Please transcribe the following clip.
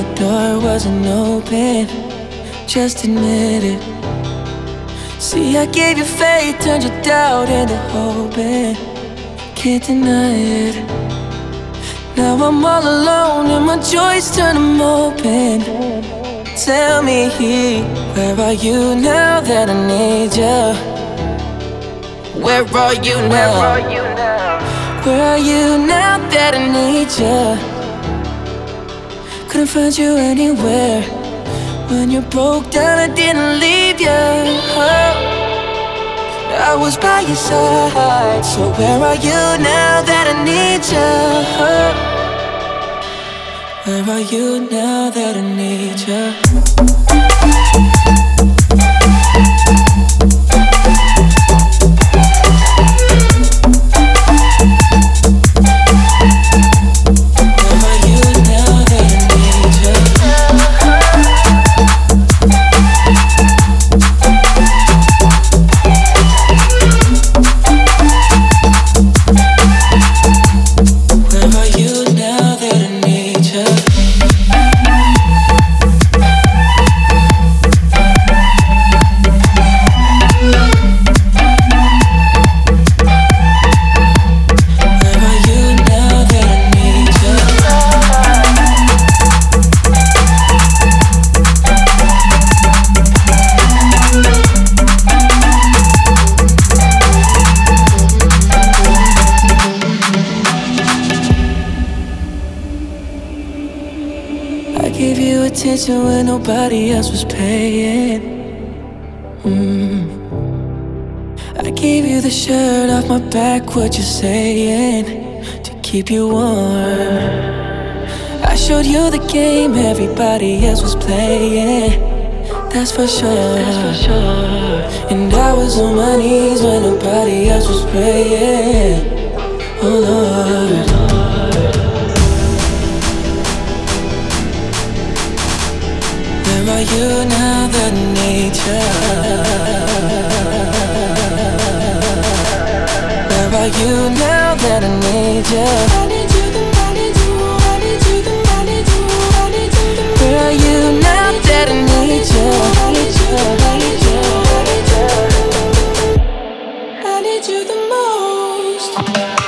the door wasn't open. Just admit it. See, I gave you faith, turned your doubt into hope, and can't deny it. Now I'm all alone and my joys turn them open. Tell me, where are you now that I need you? Where are you now? Where are you now that I need you? Couldn't find you anywhere. When you broke down, I didn't leave you. I was by your side. So where are you now that I need you? Where are you now that I need you? I gave you attention when nobody else was paying. I gave you the shirt off my back, what you saying, to keep you warm. I showed you the game everybody else was playing. That's for sure. And I was on my knees when nobody else was praying. Oh Lord. Where are you now that I need you? Where are you now that I need you? I need you, I need you, I need you, I need you, I need you. Where are you now that I need you? I need you, I need you, I need you. I need you the most.